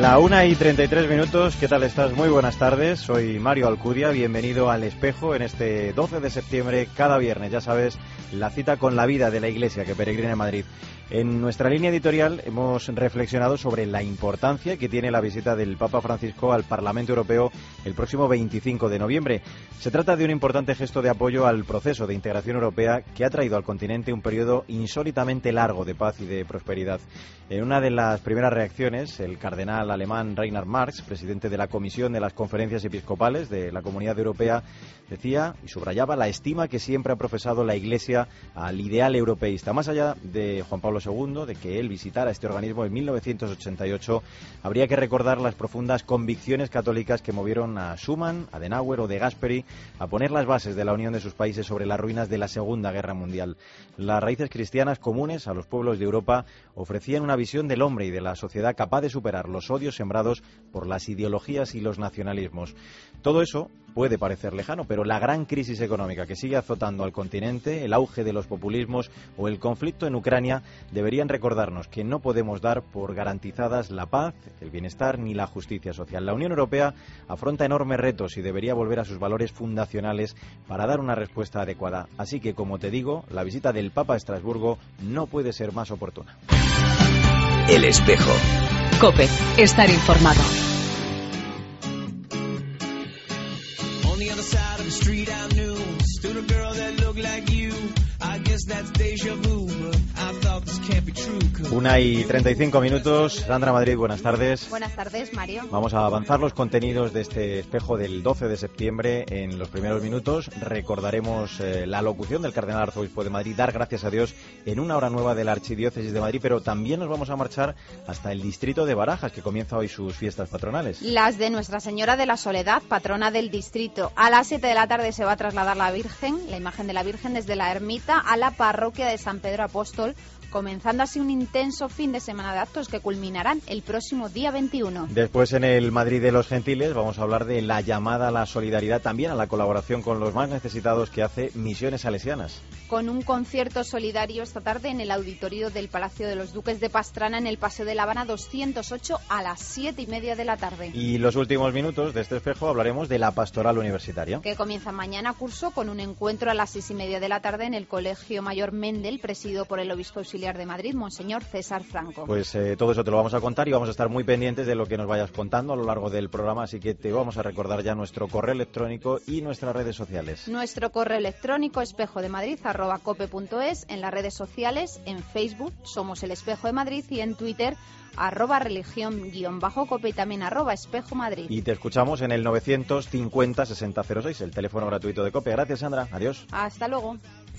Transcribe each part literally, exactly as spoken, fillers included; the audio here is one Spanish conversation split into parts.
La una y treinta y tres minutos, ¿qué tal estás? Muy buenas tardes, soy Mario Alcudia, bienvenido al Espejo en este doce de septiembre, cada viernes, ya sabes, la cita con la vida de la Iglesia que peregrina en Madrid. En nuestra línea editorial hemos reflexionado sobre la importancia que tiene la visita del Papa Francisco al Parlamento Europeo el próximo veinticinco de noviembre. Se trata de un importante gesto de apoyo al proceso de integración europea que ha traído al continente un periodo insólitamente largo de paz y de prosperidad. En una de las primeras reacciones, el cardenal alemán Reinhard Marx, presidente de la Comisión de las Conferencias Episcopales de la Comunidad Europea, decía y subrayaba la estima que siempre ha profesado la Iglesia al ideal europeísta. Más allá de Juan Pablo segundo, de que él visitara este organismo en mil novecientos ochenta y ocho, habría que recordar las profundas convicciones católicas que movieron a Schuman, a Adenauer o de Gasperi a poner las bases de la unión de sus países sobre las ruinas de la Segunda Guerra Mundial. Las raíces cristianas comunes a los pueblos de Europa ofrecían una visión del hombre y de la sociedad capaz de superar los odios sembrados por las ideologías y los nacionalismos. Todo eso puede parecer lejano, pero la gran crisis económica que sigue azotando al continente, el auge de los populismos o el conflicto en Ucrania deberían recordarnos que no podemos dar por garantizadas la paz, el bienestar ni la justicia social. La Unión Europea afronta enormes retos y debería volver a sus valores fundacionales para dar una respuesta adecuada. Así que, como te digo, la visita del Papa a Estrasburgo no puede ser más oportuna. El Espejo. COPE. Estar informado. Una y treinta y cinco minutos. Sandra Madrid, buenas tardes. Buenas tardes, Mario. Vamos a avanzar los contenidos de este espejo del doce de septiembre. En los primeros minutos recordaremos eh, la locución del cardenal arzobispo de Madrid, dar gracias a Dios en una hora nueva de la Archidiócesis de Madrid, pero también nos vamos a marchar hasta el distrito de Barajas, que comienza hoy sus fiestas patronales. Las de Nuestra Señora de la Soledad, patrona del distrito. A las siete de la tarde se va a trasladar la Virgen, la imagen de la Virgen, desde la ermita a la parroquia de San Pedro Apóstol, comenzando así un intenso fin de semana de actos que culminarán el próximo día veintiuno. Después, en el Madrid de los Gentiles, vamos a hablar de la llamada a la solidaridad, también a la colaboración con los más necesitados que hace Misiones Salesianas. Con un concierto solidario esta tarde en el auditorio del Palacio de los Duques de Pastrana, en el Paseo de La Habana doscientos ocho, a las siete y media de la tarde. Y los últimos minutos de este espejo hablaremos de la pastoral universitaria, que comienza mañana curso con un encuentro a las seis y media de la tarde en el Colegio Mayor Mendel, presidido por el obispo auxiliar de Madrid, Monseñor César Franco. Pues eh, todo eso te lo vamos a contar y vamos a estar muy pendientes de lo que nos vayas contando a lo largo del programa, así que te vamos a recordar ya nuestro correo electrónico y nuestras redes sociales. Nuestro correo electrónico espejodemadrid arroba cope punto es, en las redes sociales, en Facebook somos El Espejo de Madrid y en Twitter arroba religión guión bajo cope y también arroba espejo Madrid. Y te escuchamos en el novecientos cincuenta sesenta cero seis, el teléfono gratuito de COPE. Gracias, Sandra. Adiós. Hasta luego.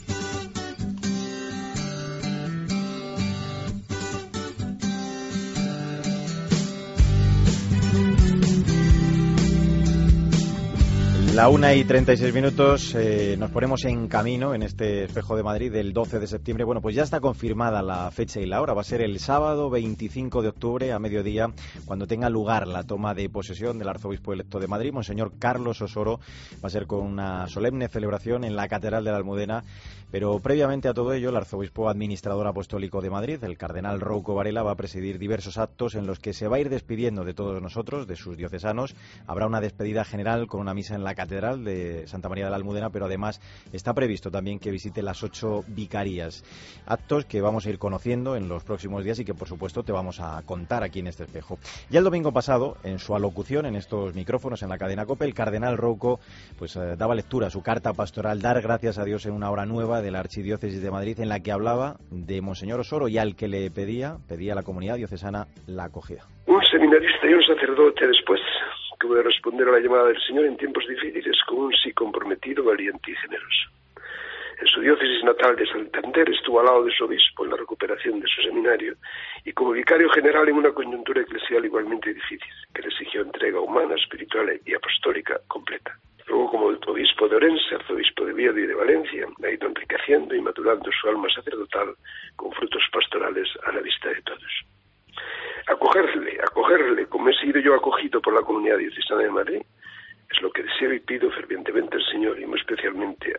La una y treinta y seis minutos, eh, nos ponemos en camino en este espejo de Madrid del doce de septiembre. Bueno, pues ya está confirmada la fecha y la hora. Va a ser el sábado veinticinco de octubre a mediodía, cuando tenga lugar la toma de posesión del arzobispo electo de Madrid, Monseñor Carlos Osoro. Va a ser con una solemne celebración en la Catedral de la Almudena. Pero previamente a todo ello, el arzobispo administrador apostólico de Madrid, el cardenal Rouco Varela, va a presidir diversos actos en los que se va a ir despidiendo de todos nosotros, de sus diocesanos. Habrá una despedida general con una misa en la Catedral de Santa María de la Almudena, pero además está previsto también que visite las ocho vicarías. Actos que vamos a ir conociendo en los próximos días y que, por supuesto, te vamos a contar aquí en este espejo. Ya el domingo pasado, en su alocución en estos micrófonos en la cadena COPE, el cardenal Rouco pues, eh, daba lectura a su carta pastoral, dar gracias a Dios en una hora nueva de la Archidiócesis de Madrid, en la que hablaba de Monseñor Osoro y al que le pedía, pedía a la comunidad diocesana la acogida. Un seminarista y un sacerdote después que voy a responder a la llamada del Señor en tiempos difíciles con un sí comprometido, valiente y generoso. En su diócesis natal de Santander estuvo al lado de su obispo en la recuperación de su seminario y como vicario general en una coyuntura eclesial igualmente difícil, que le exigió entrega humana, espiritual y apostólica completa. Luego, como obispo de Orense, arzobispo de Oviedo y de Valencia, ha ido enriqueciendo y maturando su alma sacerdotal con frutos pastorales a la vista de todos. Acogerle, acogerle, como he sido yo acogido por la comunidad diocesana de Madrid, es lo que deseo y pido fervientemente al Señor y muy especialmente a Nuestra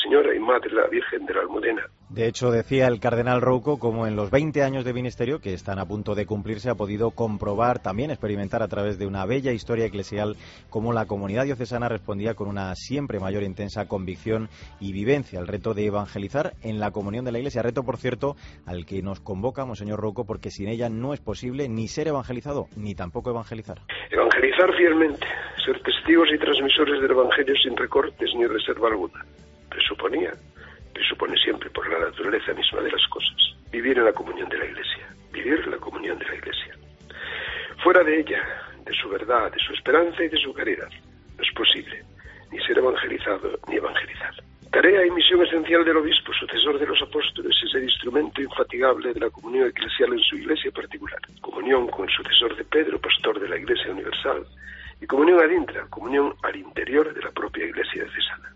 Señora y Madre de la Virgen de la Almudena. De hecho, decía el cardenal Rouco como en los veinte años de ministerio, que están a punto de cumplirse, ha podido comprobar, también experimentar a través de una bella historia eclesial, cómo la comunidad diocesana respondía con una siempre mayor intensa convicción y vivencia al reto de evangelizar en la comunión de la Iglesia. Reto, por cierto, al que nos convoca Monseñor Rouco, porque sin ella no es posible ni ser evangelizado, ni tampoco evangelizar. Evangelizar fielmente, ser testigos y transmisores del Evangelio sin recortes ni reserva alguna. Presuponía, presupone siempre por la naturaleza misma de las cosas, vivir en la comunión de la Iglesia, vivir la comunión de la Iglesia. Fuera de ella, de su verdad, de su esperanza y de su caridad, no es posible ni ser evangelizado ni evangelizar. Tarea y misión esencial del obispo, sucesor de los apóstoles, es el instrumento infatigable de la comunión eclesial en su Iglesia particular. Comunión con el sucesor de Pedro, pastor de la Iglesia universal, y comunión ad intra, comunión al interior de la propia Iglesia diocesana.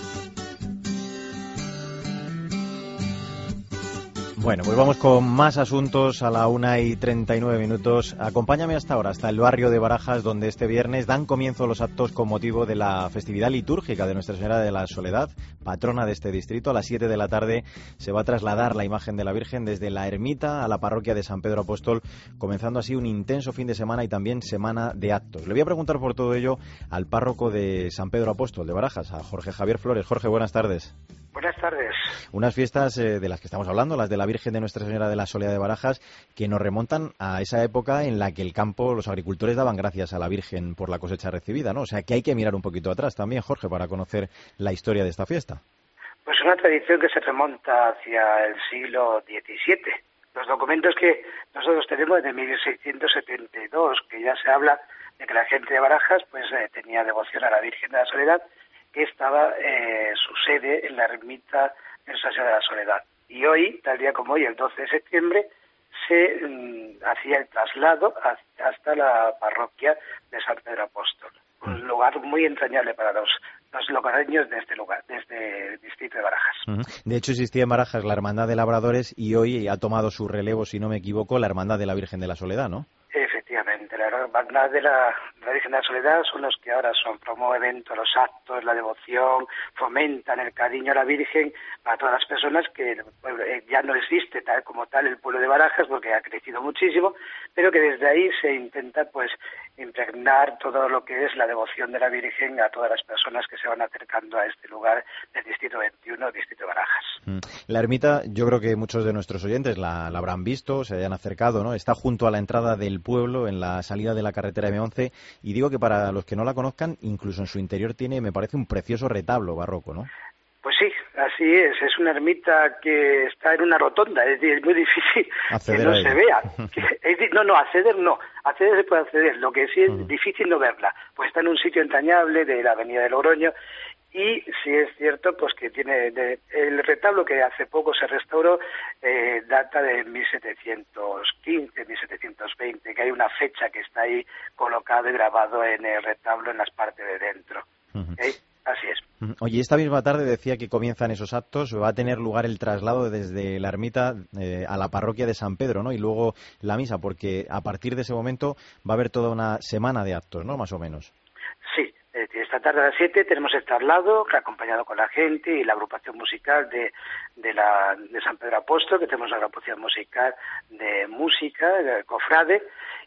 Bueno, pues vamos con más asuntos a la una y treinta y nueve minutos. Acompáñame hasta ahora, hasta el barrio de Barajas, donde este viernes dan comienzo los actos con motivo de la festividad litúrgica de Nuestra Señora de la Soledad, patrona de este distrito. A las siete de la tarde se va a trasladar la imagen de la Virgen desde la ermita a la parroquia de San Pedro Apóstol, comenzando así un intenso fin de semana y también semana de actos. Le voy a preguntar por todo ello al párroco de San Pedro Apóstol de Barajas, a Jorge Javier Flores. Jorge, buenas tardes. Buenas tardes. Unas fiestas eh, de las que estamos hablando, las de la Virgen de Nuestra Señora de la Soledad de Barajas, que nos remontan a esa época en la que el campo, los agricultores daban gracias a la Virgen por la cosecha recibida, ¿no? O sea que hay que mirar un poquito atrás también, Jorge, para conocer la historia de esta fiesta. Pues una tradición que se remonta hacia el siglo diecisiete. Los documentos que nosotros tenemos de mil seiscientos setenta y dos, que ya se habla de que la gente de Barajas pues eh, tenía devoción a la Virgen de la Soledad, que estaba eh, su sede en la ermita de Nuestra Señora de la Soledad. Y hoy, tal día como hoy, el doce de septiembre, se mm, hacía el traslado hasta la parroquia de San Pedro Apóstol. Un lugar muy entrañable para los, los lugareños de este lugar, de este distrito de Barajas. Uh-huh. De hecho, existía en Barajas la Hermandad de Labradores y hoy ha tomado su relevo, si no me equivoco, la Hermandad de la Virgen de la Soledad, ¿no? Efectivamente, la Hermandad de la, de la Virgen de la Soledad son los que ahora son, promueven todos los actos, la devoción, fomentan el cariño a la Virgen para todas las personas que pues, ya no existe tal como tal el pueblo de Barajas porque ha crecido muchísimo, pero que desde ahí se intenta pues impregnar todo lo que es la devoción de la Virgen a todas las personas que se van acercando a este lugar del distrito veintiuno, distrito de Barajas. La ermita, yo creo que muchos de nuestros oyentes la, la habrán visto, se hayan acercado, ¿no? Está junto a la entrada del pueblo, en la salida de la carretera eme once, y digo que para los que no la conozcan, incluso en su interior tiene, me parece, un precioso retablo barroco, ¿no? Pues sí, así es. Es una ermita que está en una rotonda. Es decir, es muy difícil acceder que no se vea. Es decir, no, no, acceder no. Acceder se puede acceder. Lo que sí es uh-huh. difícil no verla. Pues está en un sitio entrañable de la avenida de Logroño. Y sí es cierto pues que tiene de, el retablo que hace poco se restauró eh, data de mil setecientos quince, mil setecientos veinte, que hay una fecha que está ahí colocado y grabado en el retablo en las partes de dentro. Uh-huh. ¿Eh? Así es. Oye, esta misma tarde decía que comienzan esos actos, va a tener lugar el traslado desde la ermita eh, a la parroquia de San Pedro, ¿no? Y luego la misa, porque a partir de ese momento va a haber toda una semana de actos, ¿no? Más o menos. Sí. Esta tarde a las siete tenemos el traslado, acompañado con la gente y la agrupación musical de, de, la, de San Pedro Apóstol, que tenemos la agrupación musical de música, de cofrade,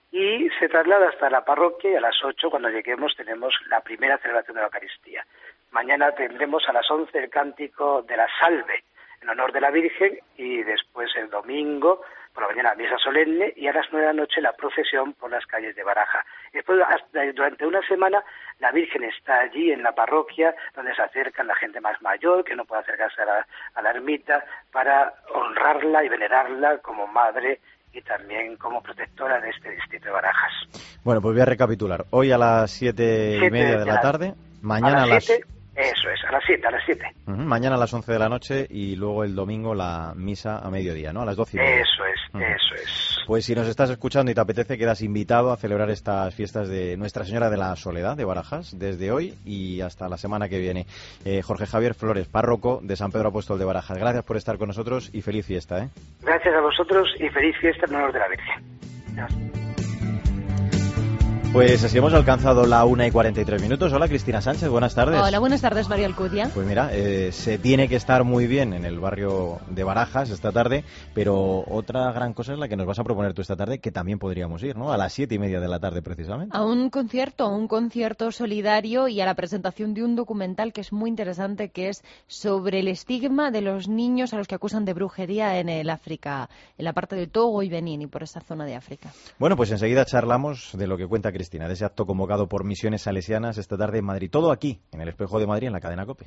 y se traslada hasta la parroquia y a las ocho, cuando lleguemos, tenemos la primera celebración de la Eucaristía. Mañana tendremos a las once el cántico de la Salve, en honor de la Virgen, y después el domingo por la mañana la misa solemne y a las nueve de la noche la procesión por las calles de Baraja. Después, hasta, durante una semana, la Virgen está allí en la parroquia, donde se acercan la gente más mayor, que no puede acercarse a la, a la ermita, para honrarla y venerarla como madre y también como protectora de este distrito de Barajas. Bueno, pues voy a recapitular. Hoy a las siete y media de la tarde, mañana a las... siete, eso es, a las siete, a las siete. Uh-huh. Mañana a las once de la noche y luego el domingo la misa a mediodía, ¿no? A las doce y media. Eso es, uh-huh. eso es. Pues si nos estás escuchando y te apetece, quedas invitado a celebrar estas fiestas de Nuestra Señora de la Soledad de Barajas, desde hoy y hasta la semana que viene. Eh, Jorge Javier Flores, párroco de San Pedro Apóstol de Barajas. Gracias por estar con nosotros y feliz fiesta, ¿eh? Gracias a vosotros y feliz fiesta en honor de la Virgen. Gracias. Pues así hemos alcanzado la una y cuarenta y tres minutos. Hola, Cristina Sánchez, buenas tardes. Hola, buenas tardes, María Alcudia. Pues mira, eh, se tiene que estar muy bien en el barrio de Barajas esta tarde, pero otra gran cosa es la que nos vas a proponer tú esta tarde, que también podríamos ir, ¿no? A las siete y media de la tarde, precisamente. A un concierto, un concierto solidario y a la presentación de un documental que es muy interesante, que es sobre el estigma de los niños a los que acusan de brujería en el África, en la parte de Togo y Benín y por esa zona de África. Bueno, pues enseguida charlamos de lo que cuenta Cristina, de ese acto convocado por Misiones Salesianas esta tarde en Madrid. Todo aquí, en el Espejo de Madrid, en la cadena COPE.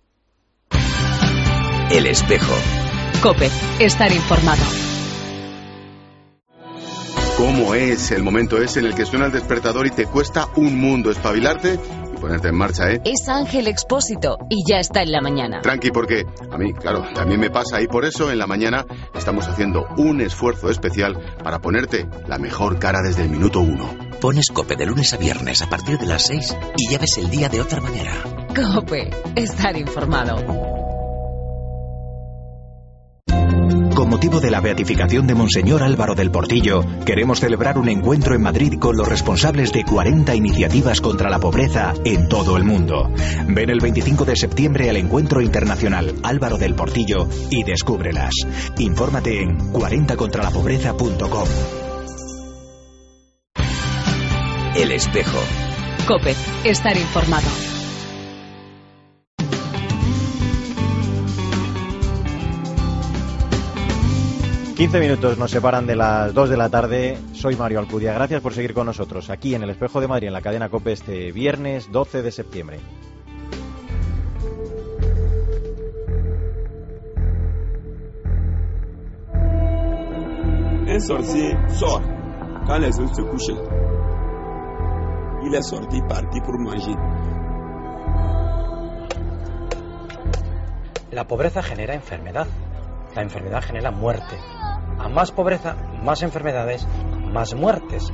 El Espejo. COPE, estar informado. ¿Cómo es el momento ese en el que suena el despertador y te cuesta un mundo espabilarte y ponerte en marcha, eh? Es Ángel Expósito y ya está en la mañana. Tranqui, porque a mí, claro, también me pasa y por eso en la mañana estamos haciendo un esfuerzo especial para ponerte la mejor cara desde el minuto uno. Pones COPE de lunes a viernes a partir de las seis y ya ves el día de otra manera. COPE, estar informado. Con motivo de la beatificación de Monseñor Álvaro del Portillo, queremos celebrar un encuentro en Madrid con los responsables de cuarenta iniciativas contra la pobreza en todo el mundo. Ven el veinticinco de septiembre al Encuentro Internacional Álvaro del Portillo y descúbrelas. Infórmate en cuarenta contra la pobreza punto com. El Espejo. COPE, estar informado. quince minutos nos separan de las dos de la tarde. Soy Mario Alcudia. Gracias por seguir con nosotros aquí en el Espejo de Madrid, en la cadena COPE, este viernes doce de septiembre. Un sorcier sort quand les autres se couchent. Il est sorti, parti pour manger. La pobreza genera enfermedad. La enfermedad genera muerte. A más pobreza, más enfermedades, más muertes.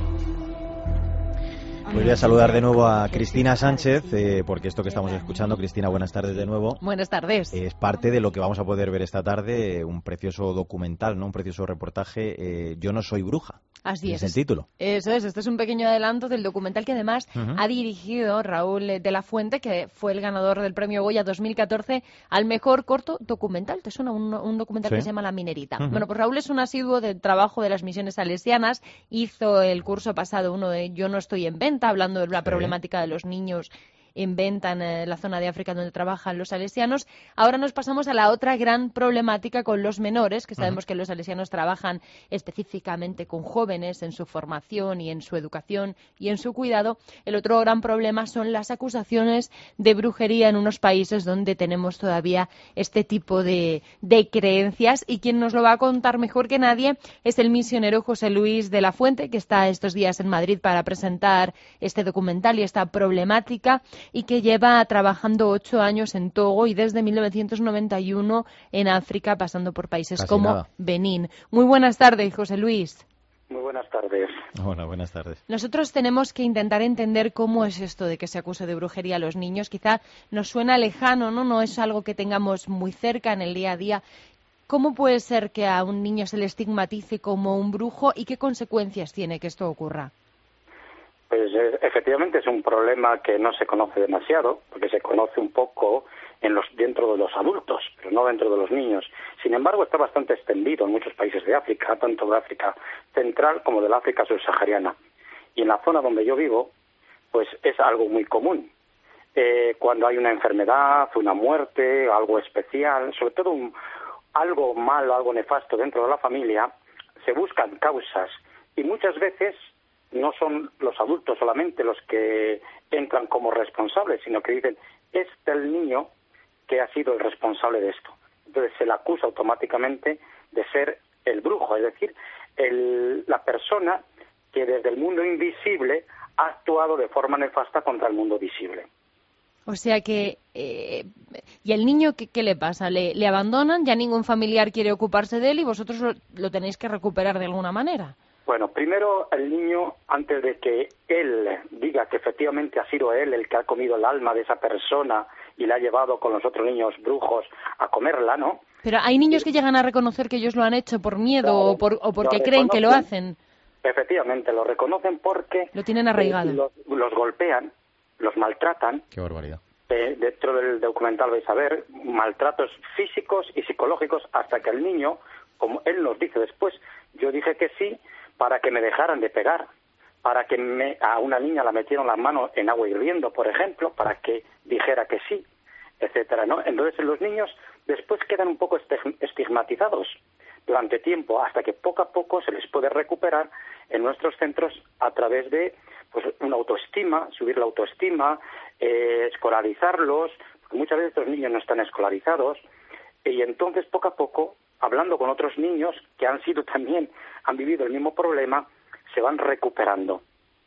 Pues voy a saludar de nuevo a Cristina Sánchez, eh, porque esto que estamos escuchando, Cristina, buenas tardes de nuevo. Buenas tardes. Es parte de lo que vamos a poder ver esta tarde, un precioso documental, ¿no? Un precioso reportaje, eh, Yo no soy bruja. Así es. Es el título. Eso es, este es un pequeño adelanto del documental que además uh-huh. ha dirigido Raúl de la Fuente, que fue el ganador del premio Goya dos mil catorce al mejor corto documental. ¿Te suena un, un documental ¿Sí? que se llama La Minerita? Uh-huh. Bueno, pues Raúl es un asiduo del trabajo de las misiones salesianas, hizo el curso pasado uno de Yo no estoy en venta, hablando de la sí. problemática de los niños en venta en eh, la zona de África donde trabajan los salesianos. Ahora nos pasamos a la otra gran problemática con los menores, que sabemos uh-huh. que los salesianos trabajan específicamente con jóvenes en su formación y en su educación y en su cuidado. El otro gran problema son las acusaciones de brujería en unos países donde tenemos todavía este tipo de, de creencias, y quien nos lo va a contar mejor que nadie es el misionero José Luis de la Fuente, que está estos días en Madrid para presentar este documental y esta problemática, y que lleva trabajando ocho años en Togo y desde mil novecientos noventa y uno en África, pasando por países Casi como nada. Benín. Muy buenas tardes, José Luis. Muy buenas tardes. Hola, buenas tardes. Nosotros tenemos que intentar entender cómo es esto de que se acuse de brujería a los niños. Quizá nos suena lejano, ¿no? No es algo que tengamos muy cerca en el día a día. ¿Cómo puede ser que a un niño se le estigmatice como un brujo y qué consecuencias tiene que esto ocurra? Pues eh, efectivamente es un problema que no se conoce demasiado, porque se conoce un poco en los, dentro de los adultos, pero no dentro de los niños. Sin embargo, está bastante extendido en muchos países de África, tanto de África central como de la África subsahariana. Y en la zona donde yo vivo, pues es algo muy común. Eh, cuando hay una enfermedad, una muerte, algo especial, sobre todo un, algo malo, algo nefasto dentro de la familia, se buscan causas y muchas veces no son los adultos solamente los que entran como responsables, sino que dicen, es el niño que ha sido el responsable de esto. Entonces se le acusa automáticamente de ser el brujo, es decir, el, la persona que desde el mundo invisible ha actuado de forma nefasta contra el mundo visible. O sea que, eh, ¿y el niño qué, qué le pasa? ¿Le, ¿Le abandonan? ¿Ya ningún familiar quiere ocuparse de él y vosotros lo, lo tenéis que recuperar de alguna manera? Bueno, primero el niño, antes de que él diga que efectivamente ha sido él el que ha comido el alma de esa persona y la ha llevado con los otros niños brujos a comerla, ¿no? Pero hay niños que llegan a reconocer que ellos lo han hecho por miedo claro, o, por, o porque creen que lo hacen. Efectivamente, lo reconocen porque... Lo tienen arraigado. Eh, los, los golpean, los maltratan. Qué barbaridad. Eh, dentro del documental vais a ver maltratos físicos y psicológicos hasta que el niño, como él nos dice después, yo dije que sí para que me dejaran de pegar, para que me, a una niña la metieron las manos en agua hirviendo, por ejemplo, para que dijera que sí, etcétera, ¿no? Entonces los niños después quedan un poco estigmatizados durante tiempo, hasta que poco a poco se les puede recuperar en nuestros centros a través de pues una autoestima, subir la autoestima, eh, escolarizarlos, porque muchas veces los niños no están escolarizados, y entonces poco a poco, hablando con otros niños que han sido también, han vivido el mismo problema, se van recuperando.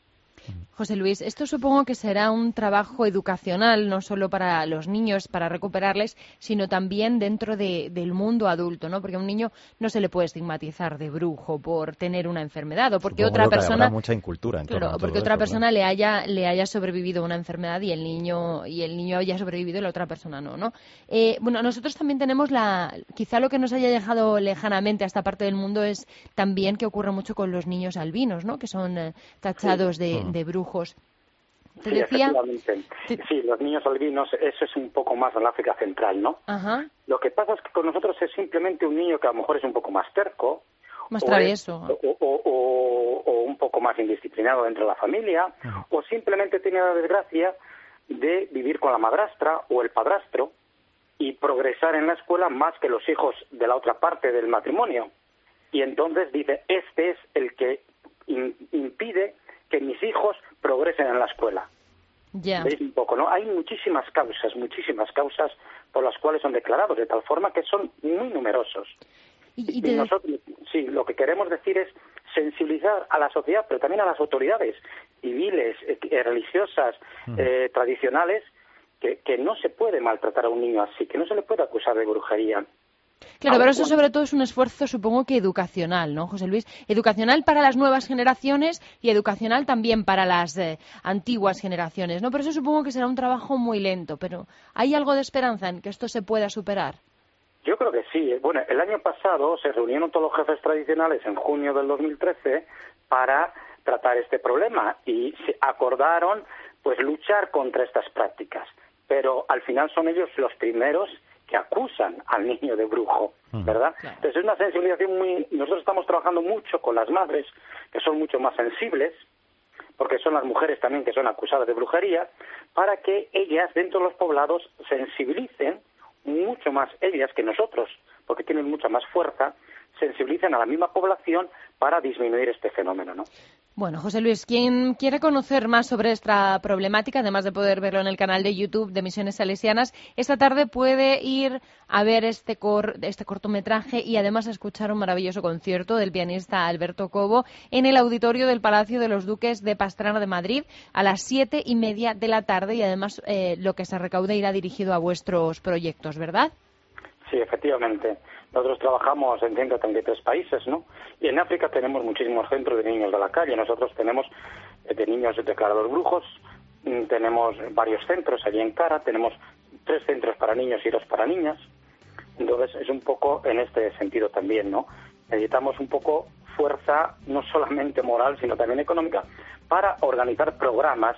José Luis, esto supongo que será un trabajo educacional, no solo para los niños, para recuperarles, sino también dentro de, del mundo adulto, ¿no? Porque a un niño no se le puede estigmatizar de brujo por tener una enfermedad, o porque Supongo otra que persona... habrá mucha incultura en torno Claro, a todo porque otra esto, persona claro. le haya le haya sobrevivido a una enfermedad y el niño y el niño haya sobrevivido y la otra persona no, ¿no? Eh, bueno, nosotros también tenemos la... Quizá lo que nos haya dejado lejanamente a esta parte del mundo es también que ocurre mucho con los niños albinos, ¿no? Que son eh, tachados Sí. de, Mm. de brujos. Te Sí, decía... efectivamente. Sí, los niños albinos, eso es un poco más en la África Central, ¿no? Ajá. Lo que pasa es que con nosotros es simplemente un niño que a lo mejor es un poco más terco. Más o travieso. es- o, o- o- o un poco más indisciplinado dentro de la familia, o simplemente tiene la desgracia de vivir con la madrastra o el padrastro y progresar en la escuela más que los hijos de la otra parte del matrimonio. Y entonces dice, este es el que in- impide que mis hijos progresen en la escuela. Ya. ¿Veis un poco, no? Hay muchísimas causas, muchísimas causas por las cuales son declarados, de tal forma que son muy numerosos. Y, Y nosotros, sí, lo que queremos decir es sensibilizar a la sociedad, pero también a las autoridades civiles, eh, religiosas, eh, tradicionales, que, que no se puede maltratar a un niño así, que no se le puede acusar de brujería. Claro, pero eso Aun sobre todo es un esfuerzo, supongo que educacional, ¿no, José Luis? Educacional para las nuevas generaciones y educacional también para las eh, antiguas generaciones, ¿no? Pero eso supongo que será un trabajo muy lento, pero ¿hay algo de esperanza en que esto se pueda superar? Yo creo que sí. Bueno, el año pasado se reunieron todos los jefes tradicionales en junio del dos mil trece para tratar este problema y se acordaron pues luchar contra estas prácticas. Pero al final son ellos los primeros que acusan al niño de brujo, ¿verdad? Claro. Entonces es una sensibilización muy... Nosotros estamos trabajando mucho con las madres, que son mucho más sensibles, porque son las mujeres también que son acusadas de brujería, para que ellas dentro de los poblados sensibilicen mucho más ellas que nosotros, porque tienen mucha más fuerza, sensibilicen a la misma población para disminuir este fenómeno, ¿no? Bueno, José Luis, quien quiere conocer más sobre esta problemática, además de poder verlo en el canal de YouTube de Misiones Salesianas, esta tarde puede ir a ver este, cor este cortometraje y además escuchar un maravilloso concierto del pianista Alberto Cobo en el auditorio del Palacio de los Duques de Pastrana de Madrid a las siete y media de la tarde y además eh, lo que se recaude irá dirigido a vuestros proyectos, ¿verdad? Sí, efectivamente. Nosotros trabajamos en ciento treinta y tres países, ¿no? Y en África tenemos muchísimos centros de niños de la calle. Nosotros tenemos eh, de niños declarados brujos, mm, tenemos varios centros allí en Cara, tenemos tres centros para niños y dos para niñas. Entonces es un poco en este sentido también, ¿no? Necesitamos un poco fuerza, no solamente moral, sino también económica, para organizar programas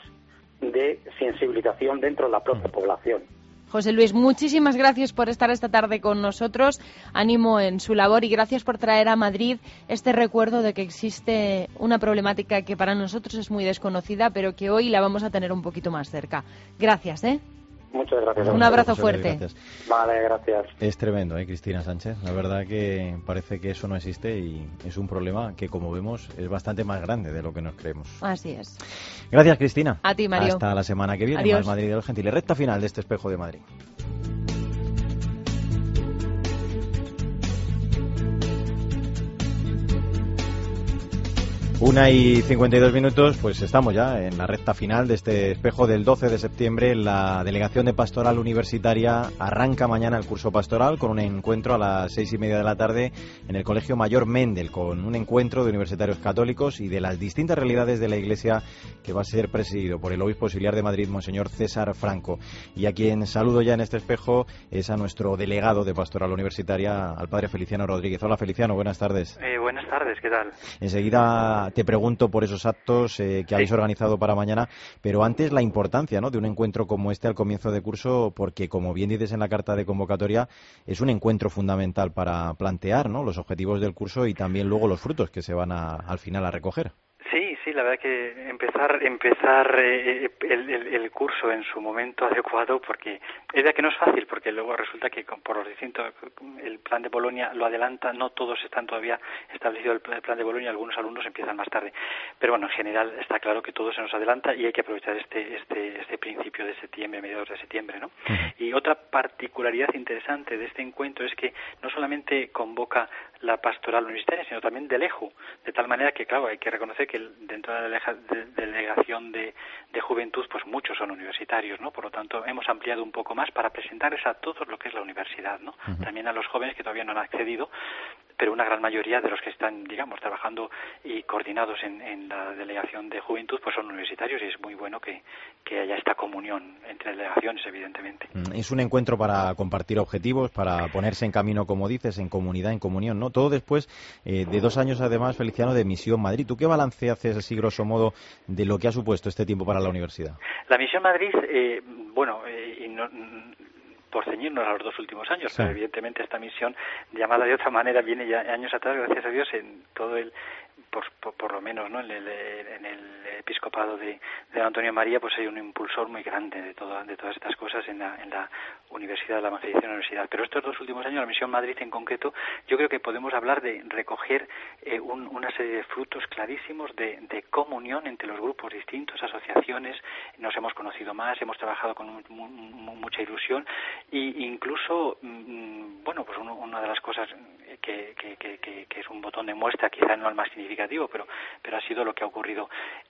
de sensibilización dentro de la propia población. José Luis, muchísimas gracias por estar esta tarde con nosotros. Ánimo en su labor y gracias por traer a Madrid este recuerdo de que existe una problemática que para nosotros es muy desconocida, pero que hoy la vamos a tener un poquito más cerca. Gracias, ¿eh? Muchas gracias. Un abrazo fuerte. Gracias. Vale, gracias. Es tremendo, ¿eh, Cristina Sánchez? La verdad que parece que eso no existe y es un problema que, como vemos, es bastante más grande de lo que nos creemos. Así es. Gracias, Cristina. A ti, Mario. Hasta la semana que viene. Adiós. Más Madrid de los Gentiles. Recta final de este Espejo de Madrid. Una y cincuenta y dos minutos, pues estamos ya en la recta final de este espejo del doce de septiembre. La Delegación de Pastoral Universitaria arranca mañana el curso pastoral con un encuentro a las seis y media de la tarde en el Colegio Mayor Mendel, con un encuentro de universitarios católicos y de las distintas realidades de la Iglesia, que va a ser presidido por el obispo auxiliar de Madrid, Monseñor César Franco. Y a quien saludo ya en este espejo es a nuestro delegado de Pastoral Universitaria, al padre Feliciano Rodríguez. Hola, Feliciano, buenas tardes. Eh, buenas tardes, ¿qué tal? Enseguida te pregunto por esos actos eh, que habéis sí. organizado para mañana, pero antes la importancia, ¿no?, de un encuentro como este al comienzo de curso, porque como bien dices en la carta de convocatoria, es un encuentro fundamental para plantear, ¿no?, los objetivos del curso y también luego los frutos que se van a, al final a recoger. Sí, sí, la verdad que empezar empezar eh, el, el, el curso en su momento adecuado, porque es verdad que no es fácil, porque luego resulta que por los distintos, el plan de Bolonia lo adelanta, no todos están todavía establecido el plan de Bolonia, algunos alumnos empiezan más tarde, pero bueno, en general está claro que todo se nos adelanta y hay que aprovechar este este este principio de septiembre, mediados de septiembre, ¿no? Uh-huh. Y otra particularidad interesante de este encuentro es que no solamente convoca la pastoral universitaria, sino también del E J U, de tal manera que, claro, hay que reconocer que dentro de la delega, de, delegación de, de juventud, pues muchos son universitarios, ¿no? Por lo tanto, hemos ampliado un poco más para presentarles a todos lo que es la universidad, ¿no? Uh-huh. También a los jóvenes que todavía no han accedido, pero una gran mayoría de los que están, digamos, trabajando y coordinados en, en la delegación de juventud, pues son universitarios y es muy bueno que, que haya esta comunión entre delegaciones, evidentemente. Es un encuentro para compartir objetivos, para ponerse en camino, como dices, en comunidad, en comunión, ¿no? Todo después eh, de dos años, además, Feliciano, de Misión Madrid. ¿Tú qué balance haces, así grosso modo, de lo que ha supuesto este tiempo para la universidad? La Misión Madrid, eh, bueno, eh, y no... por ceñirnos a los dos últimos años, sí. Pero evidentemente esta misión, llamada de otra manera, viene ya años atrás, gracias a Dios, en todo el, por, por, por lo menos, ¿no?, en el, en el episcopado de, de Antonio María, pues hay un impulsor muy grande de, todo, de todas estas cosas en la, en la Universidad de la Evangelización Universidad. Pero estos dos últimos años, la Misión Madrid en concreto, yo creo que podemos hablar de recoger eh, un, una serie de frutos clarísimos de, de comunión entre los grupos distintos, asociaciones, nos hemos conocido más, hemos trabajado con un, un, mucha ilusión. Y incluso, bueno, pues uno, una de las cosas que, que, que, que es un botón de muestra, quizá no el más significativo, pero pero ha sido lo que ha ocurrido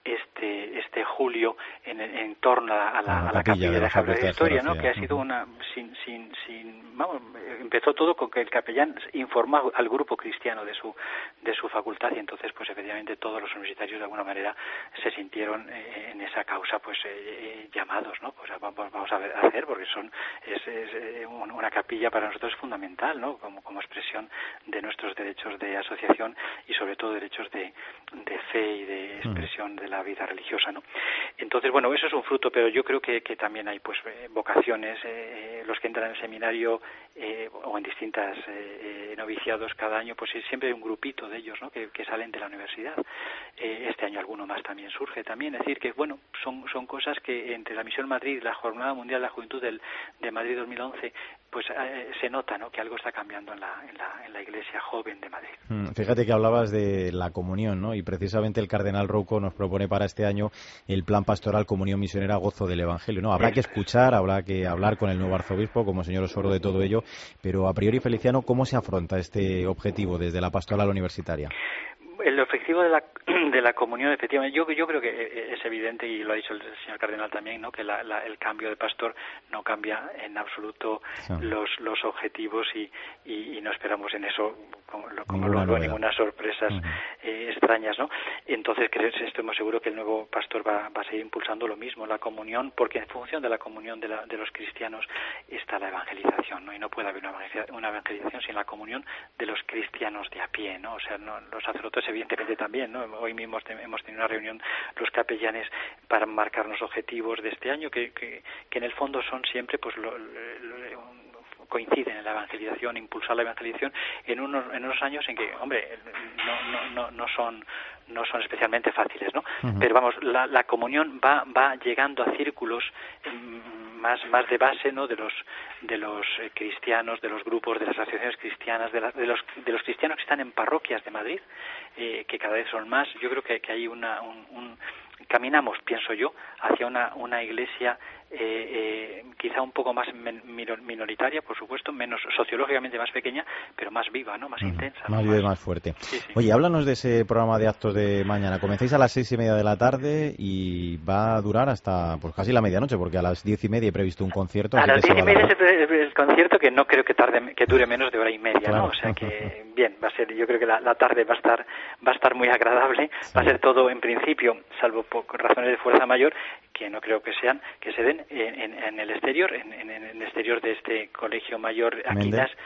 este este julio en, en torno a la, a la, a la capilla de la Facultad de Historia, ¿no?, que ha sido una sin sin sin vamos, empezó todo con que el capellán informó al grupo cristiano de su de su facultad y entonces pues efectivamente todos los universitarios de alguna manera se sintieron eh, en esa causa pues eh, llamados, ¿no? Pues vamos, vamos a, ver, a hacer porque son es, es eh, una capilla para nosotros es fundamental, ¿no?, como como expresión de nuestros derechos de asociación y sobre todo derechos de, de fe y de expresión de la vida religiosa, ¿no? Entonces, bueno, eso es un fruto, pero yo creo que, que también hay pues eh, vocaciones, eh, los que entran en el seminario eh, o en distintas eh, noviciados cada año, pues siempre hay un grupito de ellos, ¿no?, que, que salen de la universidad. Eh, este año alguno más también surge también, es decir que, bueno, son son cosas que entre la Misión Madrid, la Jornada Mundial de la Juventud del, de Madrid dos mil once, pues eh, se nota, ¿no?, que algo está cambiando en la, en la en la Iglesia joven de Madrid. Fíjate que hablabas de la comunión, ¿no?, y precisamente el cardenal Rouco nos propone para este año el plan pastoral Comunión Misionera Gozo del Evangelio, ¿no? Habrá que escuchar, habrá que hablar con el nuevo arzobispo, como señor Osoro, de todo ello, pero a priori, Feliciano, ¿cómo se afronta este objetivo desde la pastoral universitaria? El objetivo de la de la comunión, efectivamente, yo yo creo que es evidente, y lo ha dicho el señor cardenal también, ¿no?, que la, la, el cambio de pastor no cambia en absoluto sí. los los objetivos y, y, y no esperamos en eso como, como lo hago ninguna sorpresas uh-huh. eh, extrañas, ¿no? Entonces estoy seguro que el nuevo pastor va, va a seguir impulsando lo mismo, la comunión, porque en función de la comunión de, la, de los cristianos está la evangelización, ¿no? Y no puede haber una evangelización, una evangelización sin la comunión de los cristianos de a pie, ¿no? O sea, no, los sacerdotes evidentemente también, ¿no? Hoy mismo hemos tenido una reunión los capellanes para marcarnos objetivos de este año que, que, que en el fondo son siempre pues lo, lo, coinciden en la evangelización, impulsar la evangelización en unos en unos años en que, hombre, no no no, no son no son especialmente fáciles, ¿no? Uh-huh. Pero vamos, la, la comunión va va llegando a círculos mmm, más más de base, ¿no?, de los de los eh, cristianos, de los grupos, de las asociaciones cristianas, de, la, de los de los cristianos que están en parroquias de Madrid, eh, que cada vez son más. Yo creo que, que hay una un, un caminamos, pienso yo, hacia una una iglesia eh, eh, quizá un poco más men, minoritaria, por supuesto, menos sociológicamente más pequeña, pero más viva, ¿no?, más uh-huh. intensa, más viva y más fuerte. Sí, sí. Oye, háblanos de ese programa de actos de mañana. Comenzáis a las seis y media de la tarde y va a durar hasta pues casi la medianoche, porque a las diez y media he previsto un concierto. A las diez y media es el, el concierto, que no creo que tarde que dure menos de hora y media, claro. ¿no? O sea que bien, va a ser. Yo creo que la, la tarde va a estar va a estar muy agradable. Sí. Va a ser todo en principio, salvo por razones de fuerza mayor, que no creo que sean, que se den en, en, en el exterior, en, en, en el exterior de este colegio mayor Aquinas, uh-huh.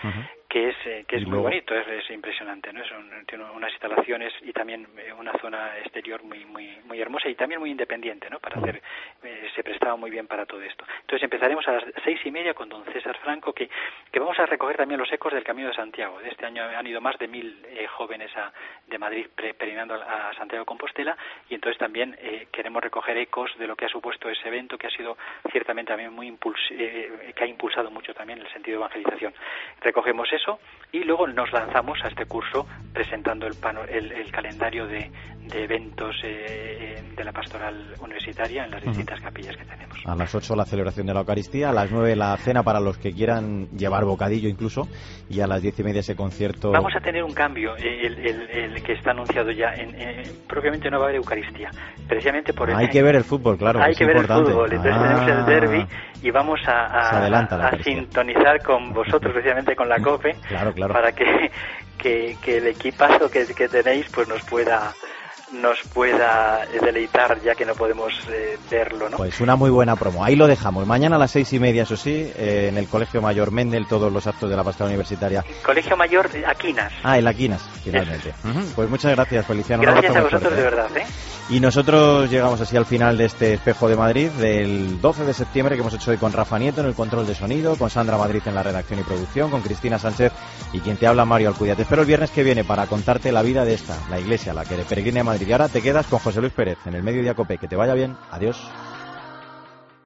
que es eh, que es Y muy luego- bonito, es, es impresionante, ¿no? Es un- tiene unas instalaciones y también eh, una zona exterior muy muy muy hermosa y también muy independiente, ¿no? Para hacer eh, se prestaba muy bien para todo esto. Entonces empezaremos a las seis y media con don César Franco, que que vamos a recoger también los ecos del Camino de Santiago. De este año han ido más de mil eh, jóvenes a, de Madrid pre- peregrinando a Santiago de Compostela, y entonces también eh, queremos recoger ecos de lo que ha supuesto ese evento, que ha sido ciertamente también muy impuls eh, que ha impulsado mucho también el sentido de evangelización. Recogemos eso y luego nos lanzamos a este curso presentando el, pano, el, el calendario de, de eventos eh, de la pastoral universitaria en las distintas uh-huh. capillas que tenemos. A las ocho la celebración de la Eucaristía, a las nueve la cena para los que quieran llevar bocadillo incluso, y a las diez y media ese concierto. Vamos a tener un cambio, el, el, el que está anunciado ya. En, en, propiamente no va a haber Eucaristía, precisamente por el... Hay que ver el fútbol, claro. Hay es que importante. ver el fútbol, entonces ah. tenemos el derbi y vamos a, a, a, a sintonizar con vosotros, precisamente con la COPE, claro, claro. para que, que, que el equipazo que, que tenéis pues nos pueda... nos pueda deleitar, ya que no podemos eh, verlo, ¿no? Pues una muy buena promo. Ahí lo dejamos. Mañana a las seis y media, eso sí, eh, en el Colegio Mayor Mendel, todos los actos de la pastoral universitaria. Colegio Mayor Aquinas. Ah, el Aquinas, finalmente. Uh-huh. Pues muchas gracias, Feliciano. Gracias a vosotros, fuerte, de verdad, ¿eh? Y nosotros llegamos así al final de este Espejo de Madrid, del doce de septiembre, que hemos hecho hoy con Rafa Nieto en el control de sonido, con Sandra Madrid en la redacción y producción, con Cristina Sánchez y quien te habla, Mario Alcudia. Te espero el viernes que viene para contarte la vida de esta, la iglesia, la que peregrina a Madrid. Y ahora te quedas con José Luis Pérez en el Mediodía Cope. Que te vaya bien. Adiós.